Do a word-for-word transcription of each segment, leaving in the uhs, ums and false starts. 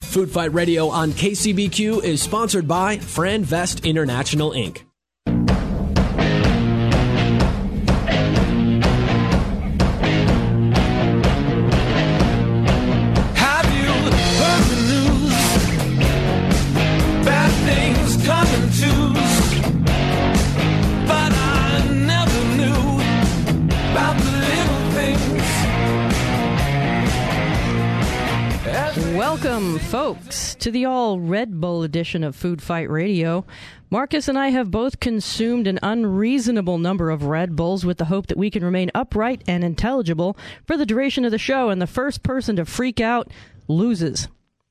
Food Fight Radio on K C B Q is sponsored by Franvest International, Incorporated. Welcome, folks, to the all-Red Bull edition of Food Fight Radio. Marcus and I have both consumed an unreasonable number of Red Bulls with the hope that we can remain upright and intelligible for the duration of the show, and the first person to freak out loses.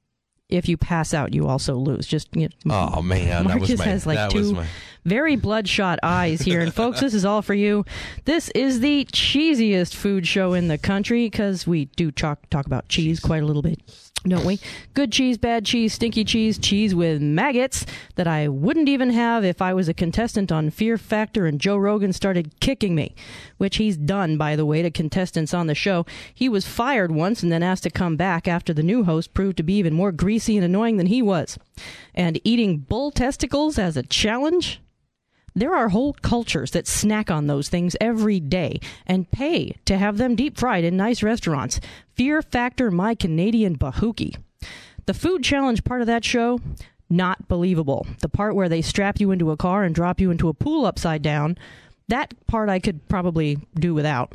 If you pass out, you also lose. Just you know, oh man, Marcus that was my, has like that two was my... very bloodshot eyes here, and folks, this is all for you. This is the cheesiest food show in the country because we do talk talk about cheese quite a little bit, don't we? Good cheese, bad cheese, stinky cheese, cheese with maggots that I wouldn't even have if I was a contestant on Fear Factor and Joe Rogan started kicking me, which he's done, by the way, to contestants on the show. He was fired once and then asked to come back after the new host proved to be even more greasy and annoying than he was. And eating bull testicles as a challenge? There are whole cultures that snack on those things every day and pay to have them deep fried in nice restaurants. Fear Factor, my Canadian bahookie. The food challenge part of that show, not believable. The part where they strap you into a car and drop you into a pool upside down, that part I could probably do without.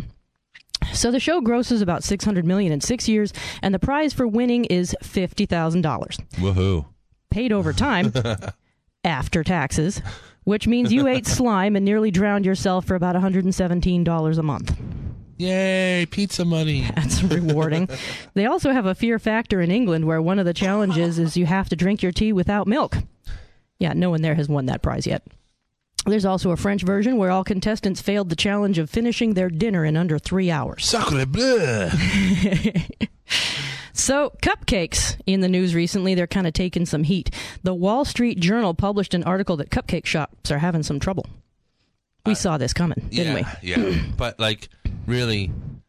So the show grosses about six hundred million dollars in six years, and the prize for winning is fifty thousand dollars. Woohoo. Paid over time, after taxes, which means you ate slime and nearly drowned yourself for about one hundred seventeen dollars a month. Yay, pizza money. That's rewarding. They also have a Fear Factor in England where one of the challenges is you have to drink your tea without milk. Yeah, no one there has won that prize yet. There's also a French version where all contestants failed the challenge of finishing their dinner in under three hours. Sacre bleu. So, cupcakes in the news recently, they're kind of taking some heat. The Wall Street Journal published an article that cupcake shops are having some trouble. We uh, saw this coming, didn't yeah, we? Yeah, but like, really,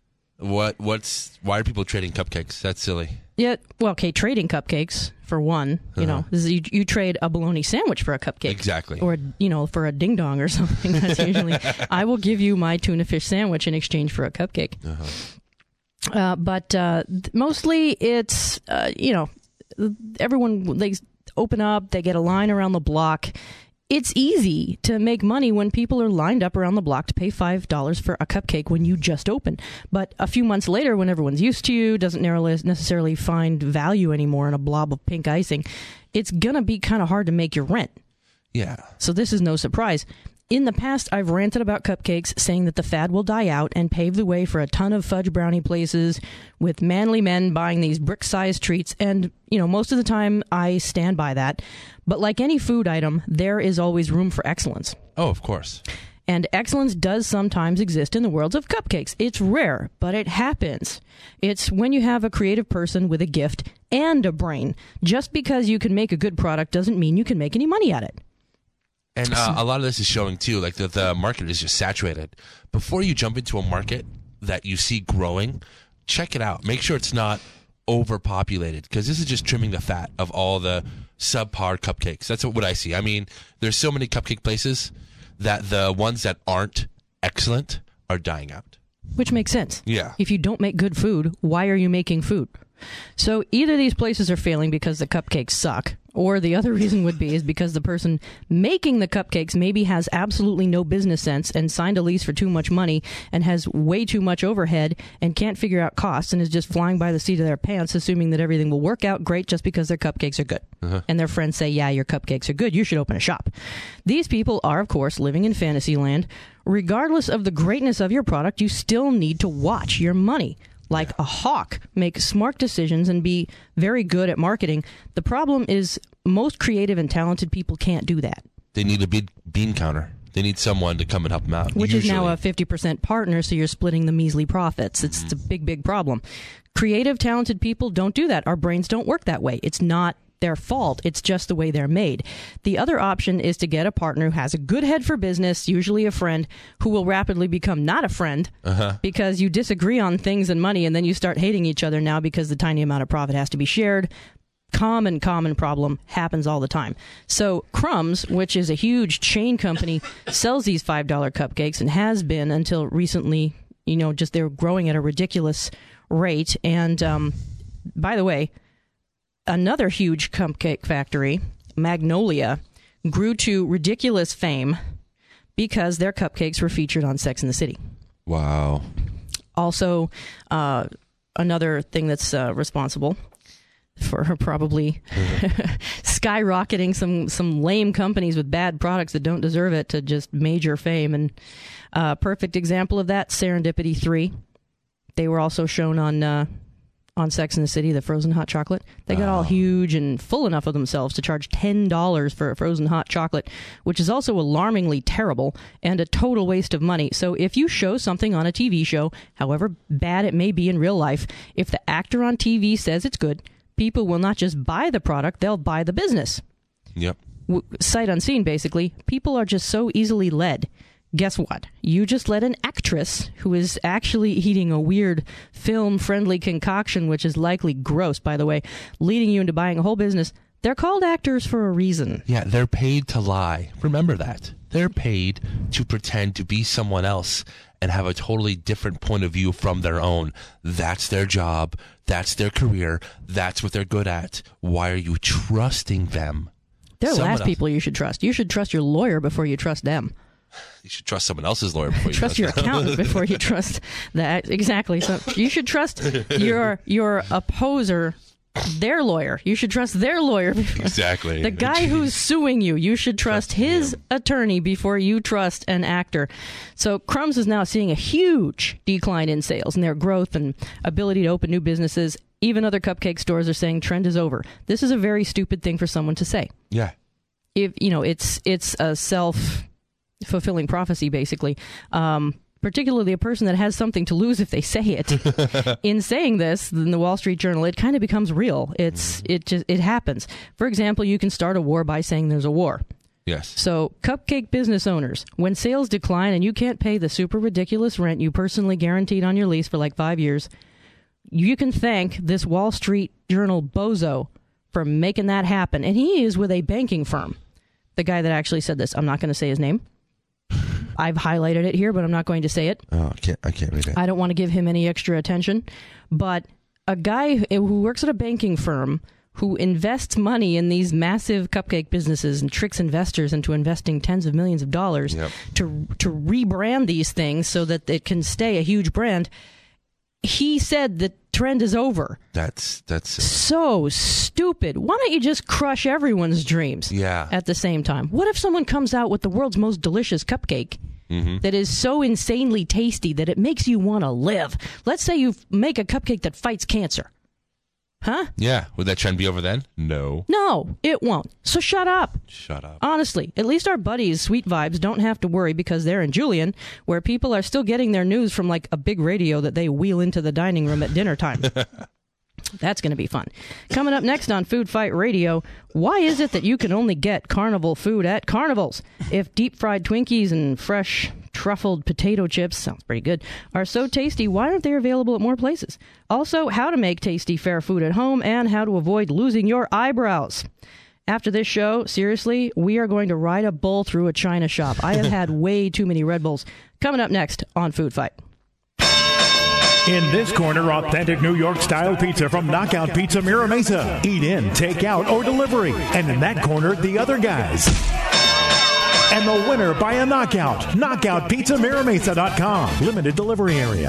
what? What's? Why are people trading cupcakes? That's silly. Yeah, well, okay, trading cupcakes, for one, you uh-huh. know, this is, you, you trade a bologna sandwich for a cupcake. Exactly. Or, you know, for a ding-dong or something. That's usually, I will give you my tuna fish sandwich in exchange for a cupcake. Uh-huh. Uh, but uh, mostly it's, uh, you know, everyone, they open up, they get a line around the block. It's easy to make money when people are lined up around the block to pay five dollars for a cupcake when you just open. But a few months later, when everyone's used to you, doesn't necessarily find value anymore in a blob of pink icing, it's going to be kind of hard to make your rent. Yeah. So this is no surprise. In the past, I've ranted about cupcakes, saying that the fad will die out and pave the way for a ton of fudge brownie places with manly men buying these brick-sized treats. And, you know, most of the time I stand by that. But like any food item, there is always room for excellence. Oh, of course. And excellence does sometimes exist in the worlds of cupcakes. It's rare, but it happens. It's when you have a creative person with a gift and a brain. Just because you can make a good product doesn't mean you can make any money at it. And uh, a lot of this is showing, too, like that the market is just saturated. Before you jump into a market that you see growing, check it out. Make sure it's not overpopulated, because this is just trimming the fat of all the subpar cupcakes. That's what I see. I mean, there's so many cupcake places that the ones that aren't excellent are dying out. Which makes sense. Yeah. If you don't make good food, why are you making food? So either these places are failing because the cupcakes suck, or the other reason would be is because the person making the cupcakes maybe has absolutely no business sense and signed a lease for too much money and has way too much overhead and can't figure out costs and is just flying by the seat of their pants, assuming that everything will work out great just because their cupcakes are good. Uh-huh. And their friends say, yeah, your cupcakes are good, you should open a shop. These people are, of course, living in fantasy land. Regardless of the greatness of your product, you still need to watch your money. Like a hawk, make smart decisions and be very good at marketing. The problem is most creative and talented people can't do that. They need a bean, bean counter. They need someone to come and help them out. Which usually. is now a fifty percent partner, so you're splitting the measly profits. It's, mm-hmm. it's a big, big problem. Creative, talented people don't do that. Our brains don't work that way. It's not their fault. It's just the way they're made. The other option is to get a partner who has a good head for business, usually a friend, who will rapidly become not a friend uh-huh. because you disagree on things and money, and then you start hating each other now because the tiny amount of profit has to be shared. common, common problem, happens all the time. So Crumbs, which is a huge chain company, sells these five dollar cupcakes and has been until recently. You know, just they're growing at a ridiculous rate. And um, by the way, another huge cupcake factory, Magnolia, grew to ridiculous fame because their cupcakes were featured on Sex and the City. Wow. Also, uh, another thing that's uh, responsible for her probably skyrocketing some, some lame companies with bad products that don't deserve it to just major fame. And a uh, perfect example of that, Serendipity three. They were also shown on uh, on Sex and the City, the frozen hot chocolate. They got oh. all huge and full enough of themselves to charge ten dollars for a frozen hot chocolate, which is also alarmingly terrible and a total waste of money. So if you show something on a T V show, however bad it may be in real life, if the actor on T V says it's good, people will not just buy the product, they'll buy the business. Yep. W- sight unseen, basically. People are just so easily led. Guess what? You just let an actress who is actually eating a weird film-friendly concoction, which is likely gross, by the way, leading you into buying a whole business. They're called actors for a reason. Yeah, they're paid to lie. Remember that. They're paid to pretend to be someone else and have a totally different point of view from their own. That's their job. That's their career. That's what they're good at. Why are you trusting them? They're the Someone last else. people you should trust. You should trust your lawyer before you trust them. You should trust someone else's lawyer before you trust trust your them. accountant before you trust that. Exactly. So you should trust your your opposer, their lawyer. You should trust their lawyer. Exactly. The guy Jeez. who's suing you, you should trust, trust his him. attorney before you trust an actor. So Crumbs is now seeing a huge decline in sales and their growth and ability to open new businesses. Even other cupcake stores are saying trend is over. This is a very stupid thing for someone to say. Yeah. If you know, it's it's a self fulfilling prophecy, basically. Um, particularly a person that has something to lose if they say it. In saying this, in the Wall Street Journal, it kind of becomes real. It's it just it happens. For example, you can start a war by saying there's a war. Yes. So, cupcake business owners, when sales decline and you can't pay the super ridiculous rent you personally guaranteed on your lease for like five years, you can thank this Wall Street Journal bozo for making that happen. And he is with a banking firm. The guy that actually said this, I'm not going to say his name. I've highlighted it here, but I'm not going to say it. Oh, I can't, I can't read it. I don't want to give him any extra attention. But a guy who works at a banking firm who invests money in these massive cupcake businesses and tricks investors into investing tens of millions of dollars yep. to to rebrand these things so that it can stay a huge brand, he said the trend is over. That's that's so stupid. Why don't you just crush everyone's dreams yeah. at the same time? What if someone comes out with the world's most delicious cupcake mm-hmm. that is so insanely tasty that it makes you want to live? Let's say you make a cupcake that fights cancer. Huh? Yeah. Would that trend be over then? No. No, it won't. So shut up. Shut up. Honestly, at least our buddies, Sweet Vibes, don't have to worry because they're in Julian, where people are still getting their news from like a big radio that they wheel into the dining room at dinner time. That's going to be fun. Coming up next on Food Fight Radio, why is it that you can only get carnival food at carnivals? If deep-fried Twinkies and fresh truffled potato chips, sounds pretty good, are so tasty, why aren't they available at more places? Also, how to make tasty, fair food at home and how to avoid losing your eyebrows. After this show, seriously, we are going to ride a bull through a china shop. I have had way too many Red Bulls. Coming up next on Food Fight. In this corner, authentic New York-style pizza from Knockout Pizza Mira Mesa. Eat in, take out, or delivery. And in that corner, the other guys. And the winner by a knockout, knockout pizza mira mesa dot com. Limited delivery area.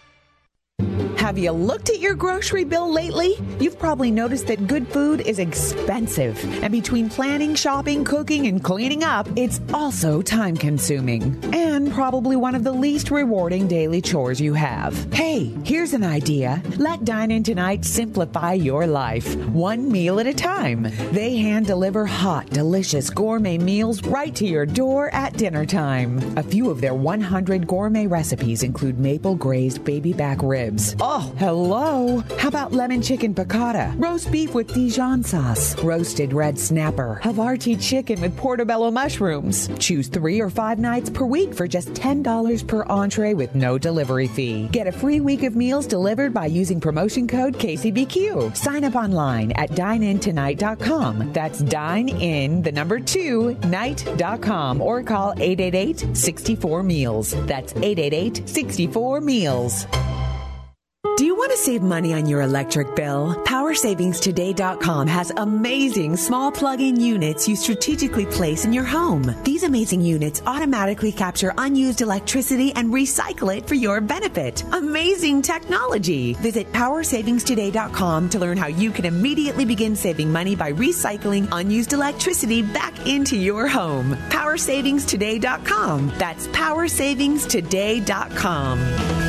Have you looked at your grocery bill lately? You've probably noticed that good food is expensive. And between planning, shopping, cooking, and cleaning up, it's also time-consuming. And probably one of the least rewarding daily chores you have. Hey, here's an idea. Let Dine In Tonight simplify your life, one meal at a time. They hand-deliver hot, delicious gourmet meals right to your door at dinner time. A few of their one hundred gourmet recipes include maple-glazed baby back ribs. Oh, Oh, hello. How about lemon chicken piccata, roast beef with Dijon sauce, roasted red snapper, Havarti chicken with portobello mushrooms? Choose three or five nights per week for just ten dollars per entree with no delivery fee. Get a free week of meals delivered by using promotion code K C B Q. Sign up online at dine in tonight dot com. That's dine in, the number two, night dot com, or call eight eight eight, six four, meals. That's eight eight eight, six four, meals. Do you want to save money on your electric bill? power savings today dot com has amazing small plug-in units you strategically place in your home. These amazing units automatically capture unused electricity and recycle it for your benefit. Amazing technology! Visit power savings today dot com to learn how you can immediately begin saving money by recycling unused electricity back into your home. power savings today dot com. That's power savings today dot com.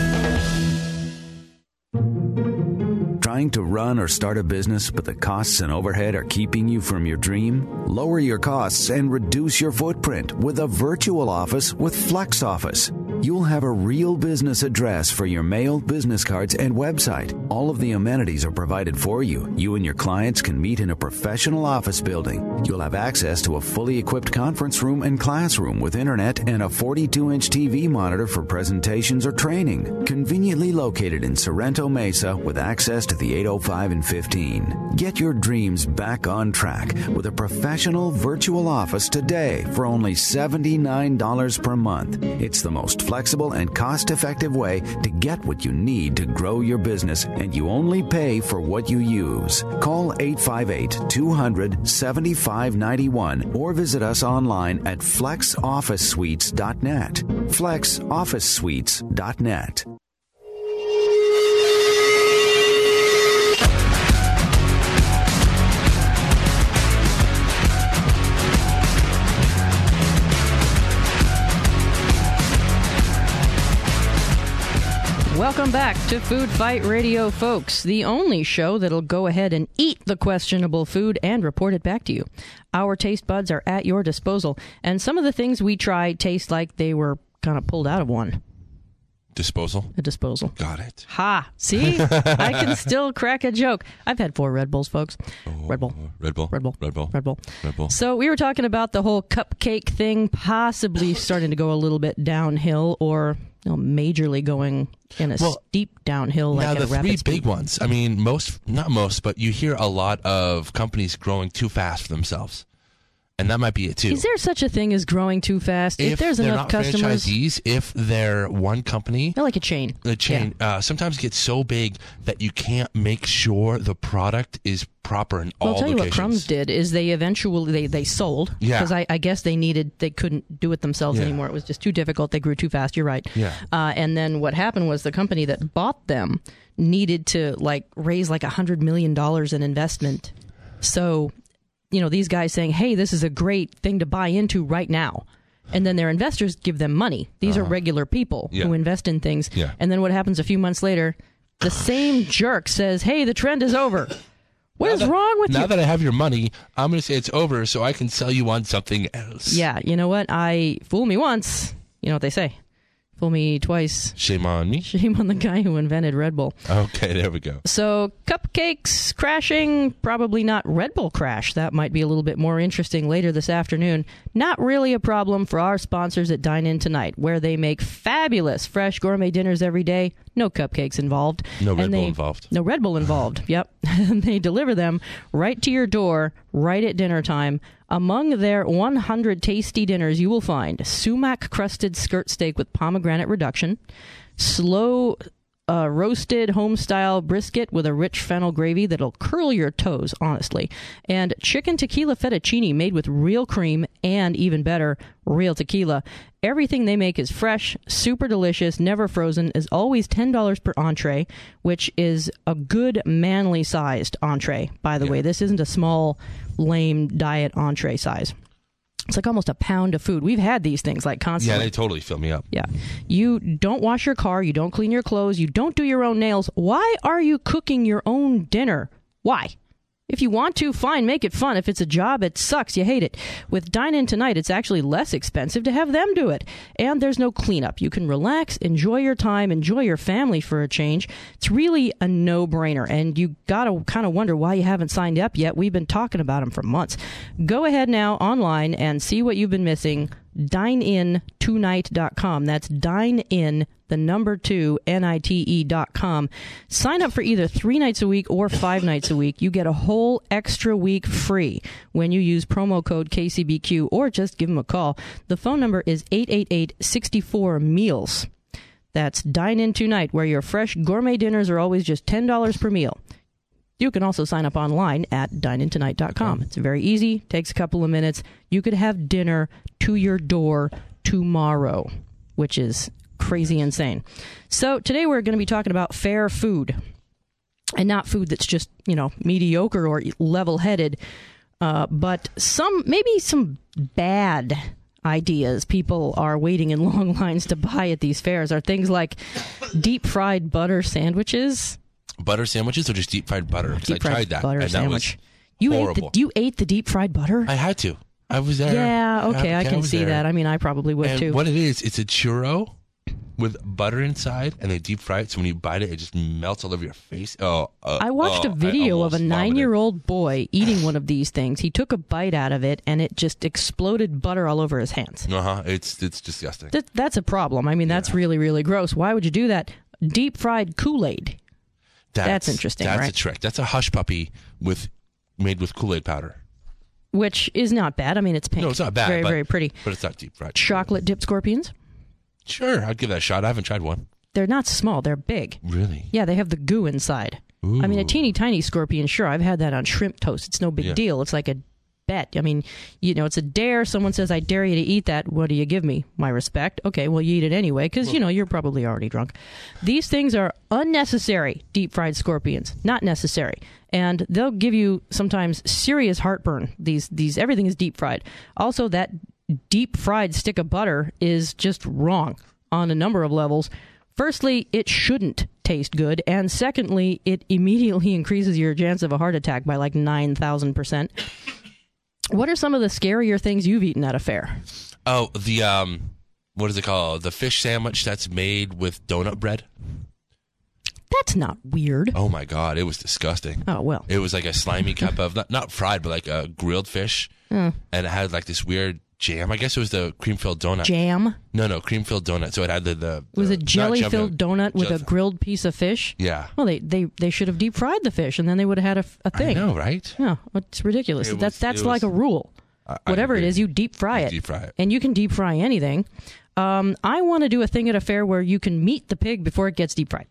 Trying to run or start a business, but the costs and overhead are keeping you from your dream? Lower your costs and reduce your footprint with a virtual office with Flex Office. You'll have a real business address for your mail, business cards, and website. All of the amenities are provided for you. You and your clients can meet in a professional office building. You'll have access to a fully equipped conference room and classroom with internet and a forty-two inch T V monitor for presentations or training. Conveniently located in Sorrento Mesa with access to the eight oh five and fifteen. Get your dreams back on track with a professional virtual office today for only seventy-nine dollars per month. It's the most flexible and cost-effective way to get what you need to grow your business, and you only pay for what you use. Call eight five eight, two hundred, seventy-five ninety-one or visit us online at flex office suites dot net. flex office suites dot net. Welcome back to Food Fight Radio, folks, the only show that'll go ahead and eat the questionable food and report it back to you. Our taste buds are at your disposal, and some of the things we try taste like they were kind of pulled out of one. Disposal? A disposal. Got it. Ha! See? I can still crack a joke. I've had four Red Bulls, folks. Oh, Red Bull. Red Bull. Red Bull. Red Bull. Red Bull. Red Bull. So we were talking about the whole cupcake thing possibly starting to go a little bit downhill, or you know, majorly going in a well, steep downhill. Like now, at the a rapid three speed. big ones, I mean, most, not most, but you hear a lot of companies growing too fast for themselves. And that might be it, too. Is there such a thing as growing too fast? If, If there's they're enough not customers, franchisees, if they're one company, they're like a chain. the chain Yeah. uh, sometimes gets so big that you can't make sure the product is proper in Well, all I'll tell you locations. what Crumbs did is they eventually they, they sold Yeah. because I, I guess they needed they couldn't do it themselves Yeah. anymore. It was just too difficult. They grew too fast. You're right. Yeah. Uh, and then what happened was the company that bought them needed to like raise like a hundred million dollars in investment. So, you know, these guys saying, "Hey, this is a great thing to buy into right now." And then their investors give them money. These uh-huh. are regular people Yeah. who invest in things. Yeah. And then what happens a few months later? The same jerk says, "Hey, the trend is over." What Now is that- wrong with now you? that I have your money, I'm going to say it's over so I can sell you on something else. Yeah, you know what? I fool me once. You know what they say. Fool me twice. Shame on me. Shame on the guy who invented Red Bull. Okay, there we go. So, cupcakes crashing, probably not Red Bull crash. That might be a little bit more interesting later this afternoon. Not really a problem for our sponsors at Dine In Tonight, where they make fabulous fresh gourmet dinners every day. No cupcakes involved. No Red And Bull they- involved. No Red Bull involved. Yep. And they deliver them right to your door, right at dinner time. Among their one hundred tasty dinners, you will find sumac-crusted skirt steak with pomegranate reduction, slow uh, roasted home-style brisket with a rich fennel gravy that'll curl your toes, honestly, and chicken tequila fettuccine made with real cream and, even better, real tequila. Everything they make is fresh, super delicious, never frozen, is always ten dollars per entree, which is a good manly-sized entree, by the Yeah. way. This isn't a small, lame diet entree size. It's like almost a pound of food. We've had these things like Yeah, constantly. they totally fill me up. Yeah. You don't wash your car. You don't clean your clothes. You don't do your own nails. Why are you cooking your own dinner? Why? If you want to, fine, make it fun. If it's a job, it sucks. You hate it. With Dine In Tonight, it's actually less expensive to have them do it. And there's no cleanup. You can relax, enjoy your time, enjoy your family for a change. It's really a no-brainer. And you got to kind of wonder why you haven't signed up yet. We've been talking about them for months. Go ahead now online and see what you've been missing. dine in tonight dot com. That's dine in, the number two, N I T E dot com. Sign up for either three nights a week or five nights a week. You get a whole extra week free when you use promo code K C B Q, or just give them a call. The phone number is eight eight eight, six four, meals. That's Dine In Tonight, where your fresh gourmet dinners are always just ten dollars per meal. You can also sign up online at dine in tonight dot com. It's very easy, takes a couple of minutes. You could have dinner to your door tomorrow, which is crazy insane. So today we're going to be talking about fair food, and not food that's just, you know, mediocre or level-headed, uh, but some, maybe some bad ideas people are waiting in long lines to buy at these fairs are things like deep-fried butter sandwiches. Butter sandwiches or just deep-fried butter? Because I tried that, butter and sandwich. that was you horrible. Ate the, you ate the deep-fried butter? I had to. I was there. Yeah, okay, I, I can see there. that. I mean, I probably would, and too. What it is, it's a churro with butter inside, and they deep fry it, so when you bite it, it just melts all over your face. Oh, uh, I watched oh, a video of a vomited. nine-year-old boy eating one of these things. He took a bite out of it, and it just exploded butter all over his hands. Uh-huh. It's it's disgusting. That, that's a problem. I mean, that's yeah. really, really gross. Why would you do that? Deep-fried Kool-Aid. That's, that's interesting, that's right? That's a trick. That's a hush puppy with made with Kool-Aid powder. Which is not bad. I mean, it's pink. No, it's not bad. Very, but, very pretty. But it's not deep fried. Chocolate dipped scorpions? Sure, I'd give that a shot. I haven't tried one. They're not small. They're big. Really? Yeah, they have the goo inside. Ooh. I mean, a teeny tiny scorpion, sure. I've had that on shrimp toast. It's no big Yeah. deal. It's like a bet. I mean, you know, it's a dare. Someone says, I dare you to eat that. What do you give me? My respect. Okay, well, you eat it anyway because, well, you know, you're probably already drunk. These things are unnecessary, deep-fried scorpions. Not necessary. And they'll give you sometimes serious heartburn. These, these, everything is deep-fried. Also, that deep-fried stick of butter is just wrong on a number of levels. Firstly, it shouldn't taste good. And secondly, it immediately increases your chance of a heart attack by like nine thousand percent. What are some of the scarier things you've eaten at a fair? Oh, the, um, what is it called? The fish sandwich that's made with donut bread. That's not weird. Oh, my God. It was disgusting. Oh, well. It was like a slimy cup of, not, not fried, but like a grilled fish. Mm. And it had like this weird jam. I guess it was the cream-filled donut. Jam? No, no, cream-filled donut. So it had the... the, the it was a jelly-filled donut with jelly a grilled piece of fish? Yeah. Well, they, they, they should have deep-fried the fish, and then they would have had a, a thing. I know, right? Yeah, it's ridiculous. It that's was, that's it like was, a rule. I, Whatever I it is, you deep-fry it. Deep-fry it. And you can deep-fry anything. Um, I want to do a thing at a fair where you can meet the pig before it gets deep-fried.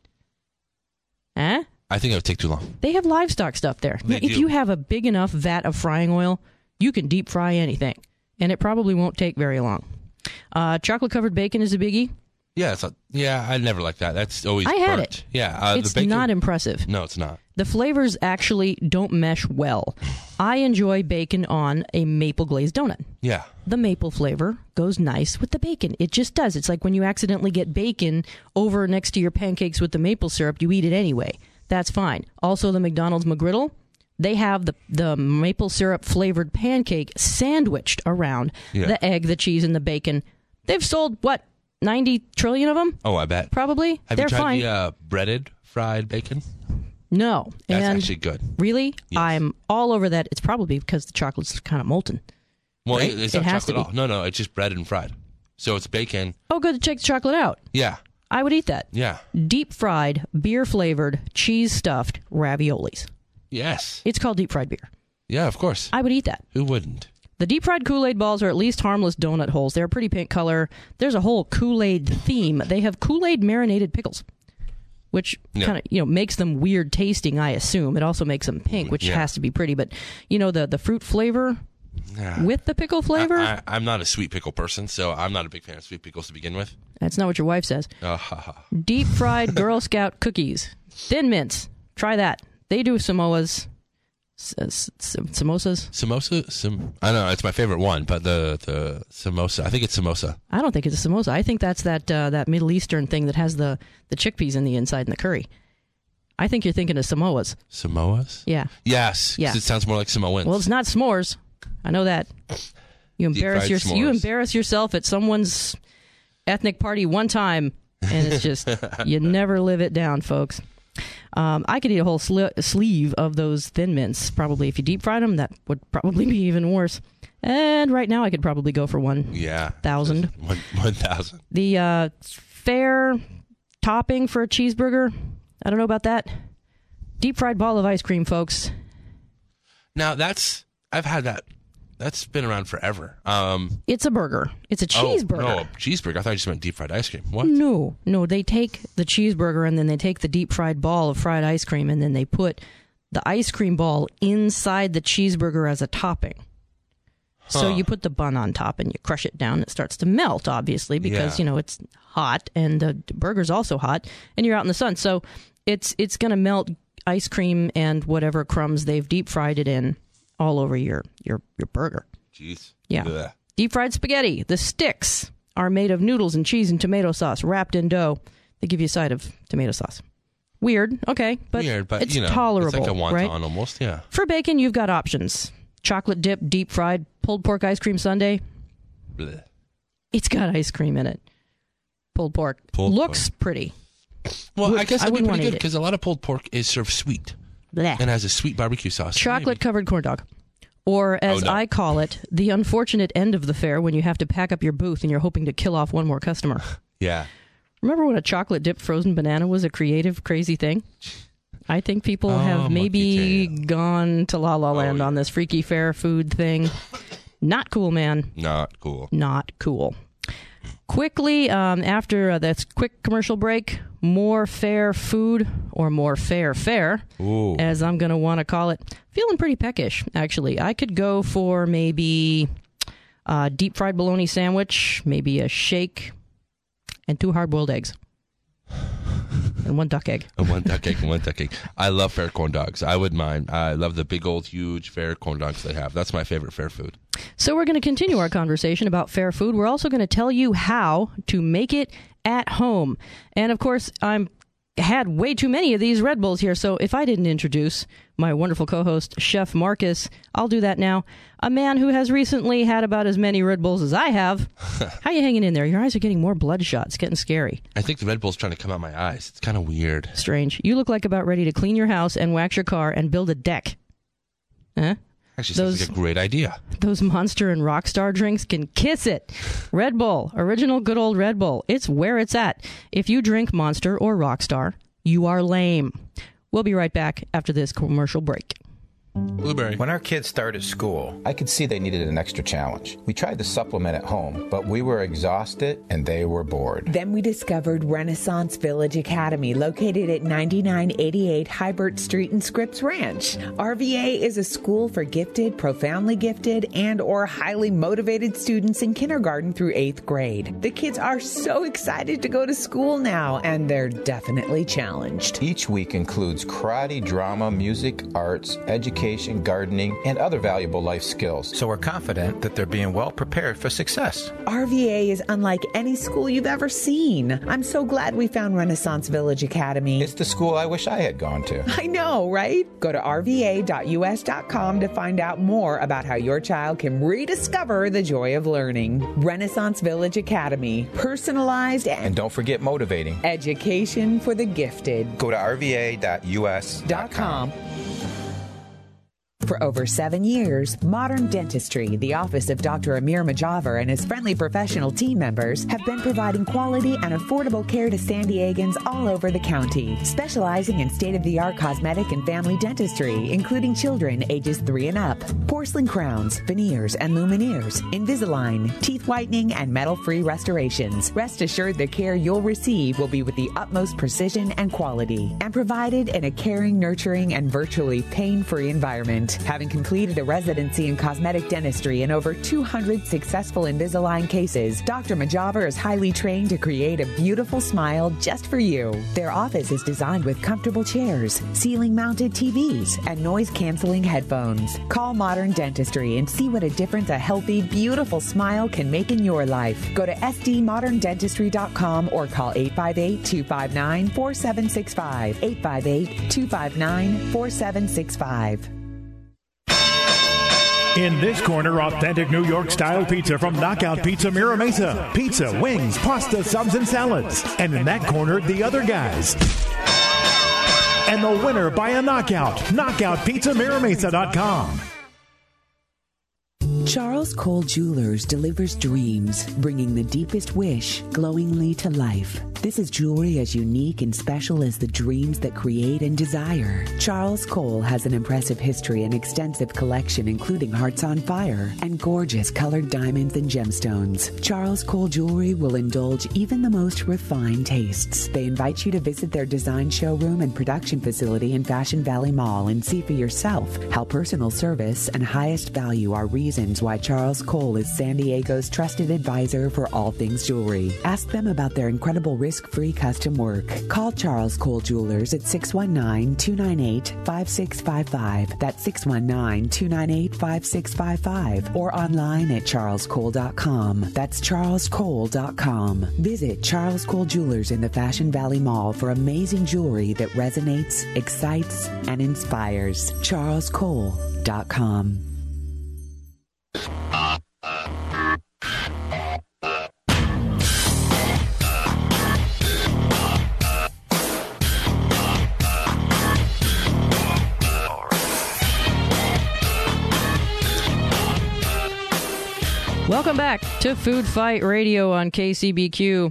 Eh? I think it would take too long. They have livestock stuff there. They if do. you have a big enough vat of frying oil, you can deep fry anything, and it probably won't take very long. Uh, chocolate covered bacon is a biggie. Yeah, it's a, yeah. I never like that. That's always. I had burnt. it. Yeah, uh, It's the bacon, not impressive. No, it's not. The flavors actually don't mesh well. I enjoy bacon on a maple glazed donut. Yeah. The maple flavor goes nice with the bacon. It just does. It's like when you accidentally get bacon over next to your pancakes with the maple syrup, you eat it anyway. That's fine. Also, the McDonald's McGriddle, they have the, the maple syrup flavored pancake sandwiched around Yeah. the egg, the cheese, and the bacon. They've sold, what, ninety trillion of them? Oh, I bet. Probably. Have They're you tried fine. the uh, breaded fried bacon? No. That's and actually good. Really? Yes. I'm all over that. It's probably because the chocolate's kind of molten. Well, Right? it, it's It not has to chocolate at all. No, no, it's just bread and fried. So it's bacon. Oh, good to take the chocolate out. Yeah, I would eat that. yeah, Deep fried, beer flavored, cheese stuffed raviolis. yes, It's called deep fried beer. yeah. Of course. I would eat that. Who wouldn't? The deep fried Kool-Aid balls are at least harmless donut holes. They're a pretty pink color. There's a whole Kool-Aid theme. They have Kool-Aid marinated pickles, which Yeah. kind of, you know, makes them weird tasting, I assume. It also makes them pink, which Yeah. has to be pretty. But, you know, the, the fruit flavor Yeah. with the pickle flavor, I, I, I'm not a sweet pickle person, so I'm not a big fan of sweet pickles to begin with. that's not what your wife says. Oh, ha, ha. Deep fried Girl Scout cookies. Thin mints. Try that. They do Samoas. S- s- s- samosas? Samosa? Sam- I don't know. It's my favorite one, but the, the samosa. I think it's samosa. I don't think it's a samosa. I think that's that uh, that Middle Eastern thing that has the, the chickpeas in the inside and the curry. I think you're thinking of Samoas. Samoas? Yeah. Yes. 'Cause Yeah. it sounds more like Samoans. Well, it's not s'mores. I know that. You embarrass Deep-fried your, you s'mores. embarrass yourself at someone's ethnic party one time, and it's just you never live it down, folks. Um, I could eat a whole sli- sleeve of those Thin Mints. Probably, if you deep fried them, that would probably be even worse. And right now, I could probably go for one yeah. thousand. One, one thousand. The uh, fair topping for a cheeseburger, I don't know about that. Deep fried ball of ice cream, folks. Now, that's, I've had that. That's been around forever. Um, It's a burger. It's a cheeseburger. Oh, no, a cheeseburger. I thought you just meant deep fried ice cream. What? No, no. They take the cheeseburger and then they take the deep fried ball of fried ice cream and then they put the ice cream ball inside the cheeseburger as a topping. So Huh. you put the bun on top and you crush it down. It starts to melt, obviously, because Yeah. you know it's hot and the burger's also hot, and you're out in the sun. So it's it's going to melt ice cream and whatever crumbs they've deep fried it in all over your your your burger. Jeez. Yeah. Blech. Deep fried spaghetti. The sticks are made of noodles and cheese and tomato sauce wrapped in dough. They give you a side of tomato sauce. Weird, okay, but, Weird, but it's you know, tolerable, it's like a wonton right? almost, yeah. For bacon, you've got options. Chocolate dip, deep fried, pulled pork ice cream sundae. Blech. It's got ice cream in it. Pulled pork. Pulled Looks pretty. Well, Would- I guess I that'd be wouldn't pretty wanna good eat it. because a lot of pulled pork is served sweet Blech. and has a sweet barbecue sauce. Chocolate covered corn dog. Or, as Oh, no. I call it, the unfortunate end of the fair when you have to pack up your booth and you're hoping to kill off one more customer. Yeah. Remember when a chocolate dipped frozen banana was a creative, crazy thing? I think people Oh, have maybe monkey tail. gone to La La Land yeah. on this freaky fair food thing. Not cool, man. Not cool. Not cool. Quickly, um, after uh, that quick commercial break, more fair food, or more fair fare, Ooh. as I'm going to want to call it. Feeling pretty peckish, actually. I could go for maybe a deep fried bologna sandwich, maybe a shake, and two hard-boiled eggs. And one duck egg. And one duck egg and one duck egg. I love fair corn dogs. I would mind. I love the big old huge fair corn dogs they have. That's my favorite fair food. So we're going to continue our conversation about fair food. We're also going to tell you how to make it at home. And of course, I'm had way too many of these Red Bulls here, so if I didn't introduce my wonderful co-host, Chef Marcus, I'll do that now. A man who has recently had about as many Red Bulls as I have. How you hanging in there? Your eyes are getting more bloodshot. It's getting scary. I think the Red Bull's trying to come out my eyes. It's kind of weird. Strange. You look like about ready to clean your house and wax your car and build a deck. Huh? Actually, sounds Those- like a great idea. Those Monster and Rockstar drinks can kiss it. Red Bull, original good old Red Bull. It's where it's at. If you drink Monster or Rockstar, you are lame. We'll be right back after this commercial break. Blueberry. When our kids started school, I could see they needed an extra challenge. We tried to supplement at home, but we were exhausted and they were bored. Then we discovered Renaissance Village Academy, located at ninety-nine eighty-eight Hybert Street in Scripps Ranch. R V A is a school for gifted, profoundly gifted, and or highly motivated students in kindergarten through eighth grade. The kids are so excited to go to school now, and they're definitely challenged. Each week includes karate, drama, music, arts, education, gardening, and other valuable life skills. So we're confident that they're being well prepared for success. R V A is unlike any school you've ever seen. I'm so glad we found Renaissance Village Academy. It's the school I wish I had gone to. I know, right? Go to R V A dot U S dot com to find out more about how your child can rediscover the joy of learning. Renaissance Village Academy. Personalized and, And don't forget motivating. education for the gifted. Go to R V A dot U S dot com. For over seven years, Modern Dentistry, the office of Doctor Amir Majaver and his friendly professional team members, have been providing quality and affordable care to San Diegans all over the county, specializing in state-of-the-art cosmetic and family dentistry, including children ages three and up, porcelain crowns, veneers and lumineers, Invisalign, teeth whitening, and metal-free restorations. Rest assured the care you'll receive will be with the utmost precision and quality, and provided in a caring, nurturing, and virtually pain-free environment. Having completed a residency in cosmetic dentistry and over two hundred successful Invisalign cases, Doctor Majaver is highly trained to create a beautiful smile just for you. Their office is designed with comfortable chairs, ceiling-mounted T Vs, and noise-canceling headphones. Call Modern Dentistry and see what a difference a healthy, beautiful smile can make in your life. Go to s d modern dentistry dot com or call eight five eight, two five nine, four seven six five, eight five eight, two five nine, four seven six five. In this corner, authentic New York-style pizza from Knockout Pizza Mira Mesa. Pizza, wings, pasta, subs, and salads. And in that corner, the other guys. And the winner by a knockout, knockout pizza mira mesa dot com. Charles Cole Jewelers delivers dreams, bringing the deepest wish glowingly to life. This is jewelry as unique and special as the dreams that create and desire. Charles Cole has an impressive history and extensive collection, including Hearts on Fire and gorgeous colored diamonds and gemstones. Charles Cole Jewelry will indulge even the most refined tastes. They invite you to visit their design showroom and production facility in Fashion Valley Mall and see for yourself how personal service and highest value are reasons why Charles Cole is San Diego's trusted advisor for all things jewelry. Ask them about their incredible risk-free custom work. Call Charles Cole Jewelers at six one nine, two nine eight, five six five five. That's six one nine, two nine eight, five six five five. Or online at charles cole dot com. That's charles cole dot com. Visit Charles Cole Jewelers in the Fashion Valley Mall for amazing jewelry that resonates, excites, and inspires. charles cole dot com. Welcome back to Food Fight Radio on K C B Q.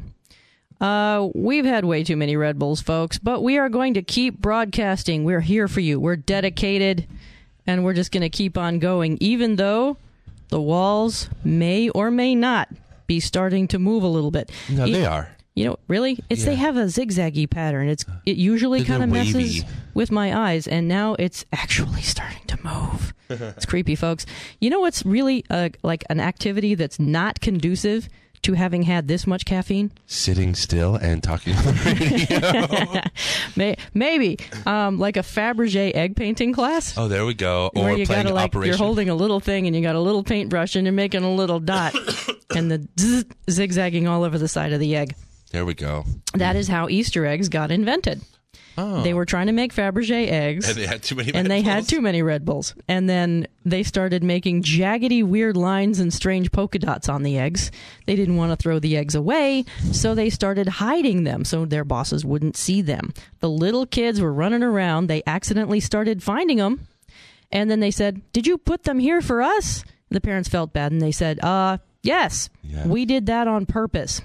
Uh, we've had way too many Red Bulls, folks, but we are going to keep broadcasting. We're here for you. We're dedicated, and we're just going to keep on going, even though the walls may or may not be starting to move a little bit. No, e- they are. You know, really? It's Yeah. They have a zigzaggy pattern. It's It usually They're kind of messes wavy. with my eyes, and now it's actually starting to move. It's creepy, folks. You know what's really uh, like an activity that's not conducive to having had this much caffeine? Sitting still and talking on the radio. May- Maybe um, like a Fabergé egg painting class. Oh, there we go. Or where you playing gotta, like, Operation. you're holding a little thing and you got a little paintbrush and you're making a little dot and the zzz, zigzagging all over the side of the egg. There we go. That is how Easter eggs got invented. Oh. They were trying to make Fabergé eggs. And they had too many And Red they Bulls. had too many Red Bulls. And then they started making jaggedy, weird lines and strange polka dots on the eggs. They didn't want to throw the eggs away, so they started hiding them so their bosses wouldn't see them. The little kids were running around. They accidentally started finding them. And then they said, "Did you put them here for us?" The parents felt bad, and they said, uh, yes, Yeah. we did that on purpose.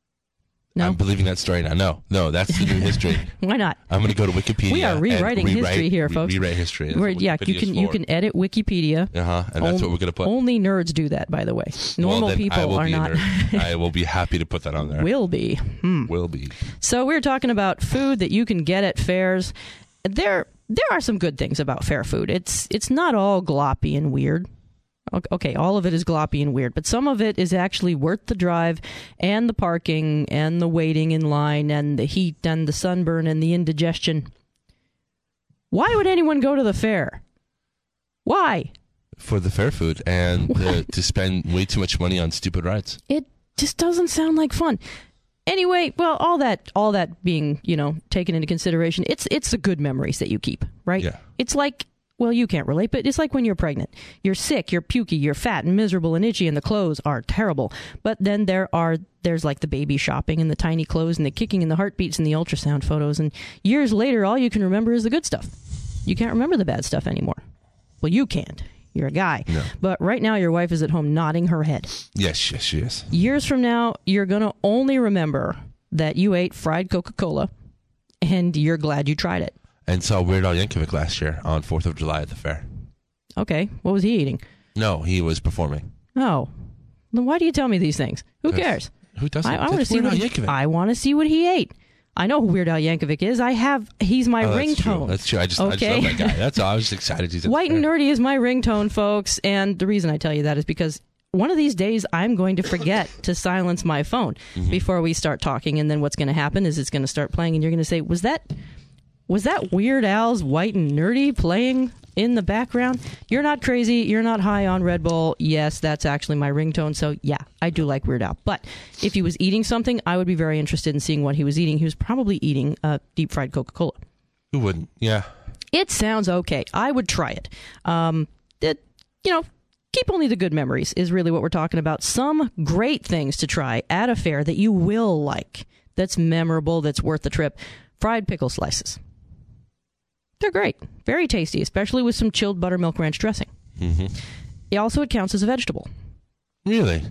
No? I'm believing that story now. No, no, that's the new history. Why not? I'm going to go to Wikipedia. We are rewriting and rewrite, history here, folks. Re- rewrite history. That's We're- what yeah, you Wikipedia's can you for. can edit Wikipedia. Uh huh. And that's On- what we're going to put. Only nerds do that, by the way. Normal well, then I people will are be a not. nerd. I will be happy to put that on there. Will be. Hmm. Will be. So we're talking about food that you can get at fairs. There, there are some good things about fair food. It's it's not all gloppy and weird. Okay, all of it is gloppy and weird, but some of it is actually worth the drive and the parking and the waiting in line and the heat and the sunburn and the indigestion. Why would anyone go to the fair? Why? For the fair food and the, to spend way too much money on stupid rides. It just doesn't sound like fun. Anyway, well, all that all that being, you know, taken into consideration, it's it's the good memories that you keep, right? Yeah. It's like, well, you can't relate, but it's like when you're pregnant. You're sick, you're pukey, you're fat and miserable and itchy, and the clothes are terrible. But then there are there's like the baby shopping and the tiny clothes and the kicking and the heartbeats and the ultrasound photos. And years later, all you can remember is the good stuff. You can't remember the bad stuff anymore. Well, you can't. You're a guy. No. But right now, your wife is at home nodding her head. Yes, yes, yes. Years from now, you're going to only remember that you ate fried Coca-Cola and you're glad you tried it. And saw Weird Al Yankovic last year on fourth of July at the fair. Okay. What was he eating? No, he was performing. Oh. Then why do you tell me these things? Who cares? Who doesn't? I, I want to That's see Weird what Al he, Yankovic. I want to see what he ate. I know who Weird Al Yankovic is. I have, he's my oh, that's ringtone. True. That's true. I just, okay? I just love that guy. That's all. I was just excited. He's White and Nerdy is my ringtone, folks. And the reason I tell you that is because one of these days I'm going to forget to silence my phone mm-hmm. before we start talking. And then what's going to happen is it's going to start playing and you're going to say, was that, was that Weird Al's White and Nerdy playing in the background? You're not crazy. You're not high on Red Bull. Yes, that's actually my ringtone. So yeah, I do like Weird Al. But if he was eating something, I would be very interested in seeing what he was eating. He was probably eating a deep fried Coca-Cola. Who wouldn't? Yeah. It sounds okay. I would try it. Um, it, you know, keep only the good memories is really what we're talking about. Some great things to try at a fair that you will like, that's memorable, that's worth the trip. Fried pickle slices. They're great. Very tasty, especially with some chilled buttermilk ranch dressing. Mm-hmm. It also, it counts as a vegetable. Really?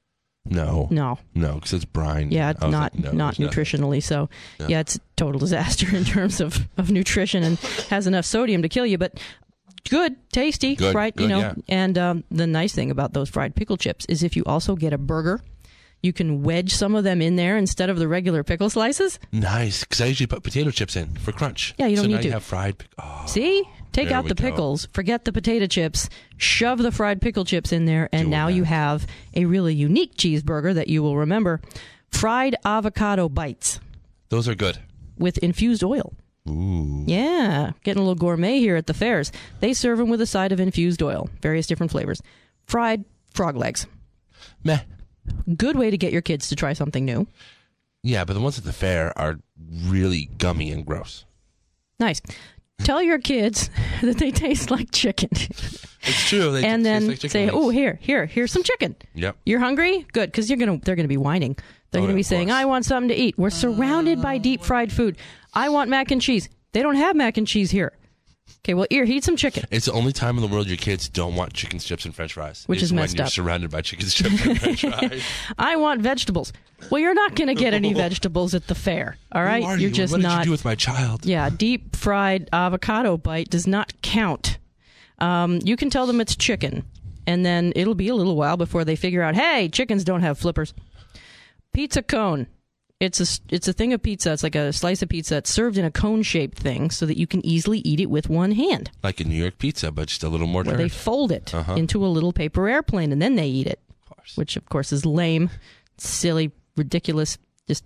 No. No. No, because it's brine. Yeah, not like, no, not nutritionally. So, no. yeah, it's a total disaster in terms of, of nutrition and has enough sodium to kill you. But good, tasty, good, right? Good, you know. yeah. And um, the nice thing about those fried pickle chips is if you also get a burger, you can wedge some of them in there instead of the regular pickle slices. Nice, because I usually put potato chips in for crunch. Yeah, you don't so need now to. You have fried. Oh, See, take out the go. pickles, forget the potato chips, shove the fried pickle chips in there, and Do now that. you have a really unique cheeseburger that you will remember: fried avocado bites Those are good with infused oil. Ooh. Yeah, getting a little gourmet here at the fairs. They serve them with a side of infused oil, various different flavors. Fried frog legs. Meh. Good way to get your kids to try something new. Yeah, but the ones at the fair are really gummy and gross. Nice. Tell your kids that they taste like chicken. It's true. They and then taste like say, wings. "Oh, here, here, here's some chicken." Yep. You're hungry? Good, because you're gonna they're gonna be whining. They're Oh, gonna yeah, be of saying, course. "I want something to eat." We're surrounded by deep fried food. I want mac and cheese. They don't have mac and cheese here. Okay, well, here, eat some chicken. It's the only time in the world your kids don't want chicken strips and French fries. Which is when messed you're up. surrounded by chicken strips and French fries. I want vegetables. Well, you're not going to get any vegetables at the fair. All right, Who are you're you? just what not. did you do with my child? Yeah, deep fried avocado bite does not count. Um, you can tell them it's chicken, and then it'll be a little while before they figure out, hey, chickens don't have flippers. Pizza cone. It's a, it's a thing of pizza. It's like a slice of pizza. It's served in a cone-shaped thing so that you can easily eat it with one hand. Like a New York pizza, but just a little more Where dirt. they fold it Uh-huh. into a little paper airplane, and then they eat it. Of course. Which, of course, is lame, silly, ridiculous. Just